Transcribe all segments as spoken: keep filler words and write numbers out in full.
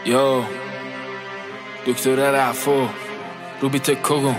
یا دکتر رفو روبیت کوگون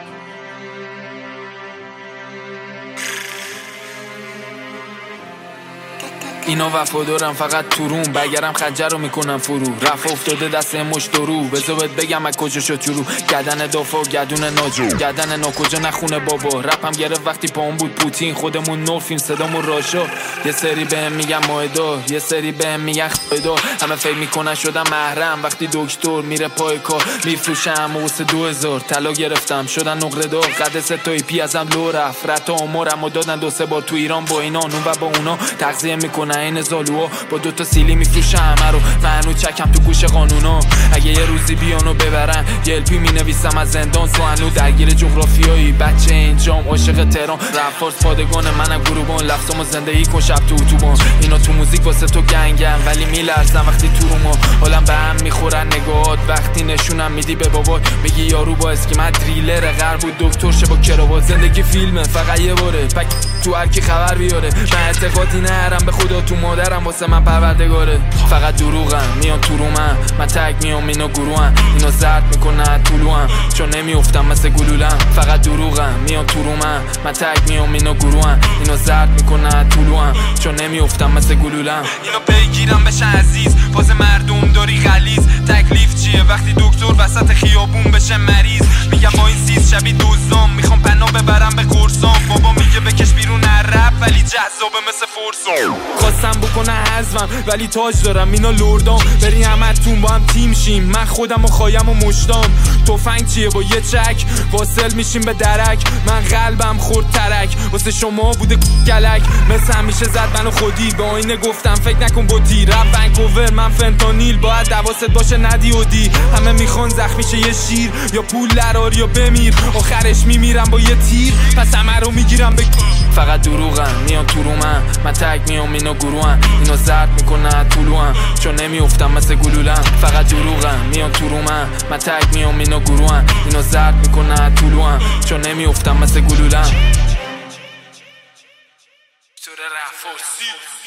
اینا وفادارم فقط تو روم بگرم خنجر رو میکنم فرو رفع افتاده دست مشت رو بذار بگم از کجا شد شروع گردن دافا گردون ناجو گردن ناکجا نخونه بابا رپم گرفت وقتی پاهم بود پوتین خودمون نورفیم صدامون راشا یه سری بهم میگن مایدار یه سری بهم میگن خایدار همه فکر میکنن شدم محرم وقتی دکتر میره پای کار میفروشم واسه دو هزار طلا گرفتم شدن نقره دار قد سه تا پی ازم لو رفت رتا عمرم و دادن دو سه بار تو ایران با اینا اون و با اونا تغذیه میکنن این زالوها با دوتا سیلی میفروشه همه رو منو چکم تو گوش قانونا اگه یه روزی بیانو ببرن یه الپی مینویسم از زندان سوانو درگیر جغرافیایی بچه اینجام عاشق تهران رفارس پادگان منم گروبان لفظامو زندگی کن شب تو اتوبان اینا تو موزیک واسه تو گنگم ولی میلرزم وقتی تو روما حالم به هم میخورن نگاهات وقتی نشونم میدی به بابات میگی یارو با اسکیمت دریلر غرب بود دکتر شه با کراوات زندگی فیلمه فقط یه باره پک تو هر کی خبر بیاره من اعتقادی نرم به خدا تو مادرم واسه من پروردگاره فقط دروغم میان تو رومم من تگ میام اینا گروهم اینا زرد میکنن طولوهم چون نمیافتم مثل گلولم فقط دروغم میان تو رومم من تگ میام اینا گروهم اینا زرد میکنن طولوهم چون نمیافتم مثل گلولم اینا بگیرم بشن عزیز باز مردم داری غلیظ تکلیف چیه وقتی دکتر وسط خیابون بشه مریض میگم با این سیز شبیه دزدام میخوام پناه ببرم به قرصام بابا میگه بکش بیرون رپ ولی جذابه مثل فرسام خواستم بکنه حزمم ولی تاج دارم اینا لردام بری همتون با هم تیم شیم من خودم و خوایم و مشتام تفنگ چیه با یه چک واصل میشیم به درک من قلبم خورد ترک واسه شما بوده گلک مثل همیشه زد منو خودی به آینه گفتم فکر نکن با تیر رپ ونکوور من فنتانیل باید دواست باشه ندی و دی همه میخوان زخمیشه یه شیر یا پول درار یا بمیر آخرش میمیرم با یه تیر پس همه رو میگیرم به فقط دروغم میان تو رومم من تگ میام اینا گروهم اینا زرد میکنن طولوهم چون نمیافتم مثل گلولم فقط دروغم میان تو رومم من تگ میام اینا گروهم اینا زرد میکنن طولوهم چون نمیافتم مثل گلولم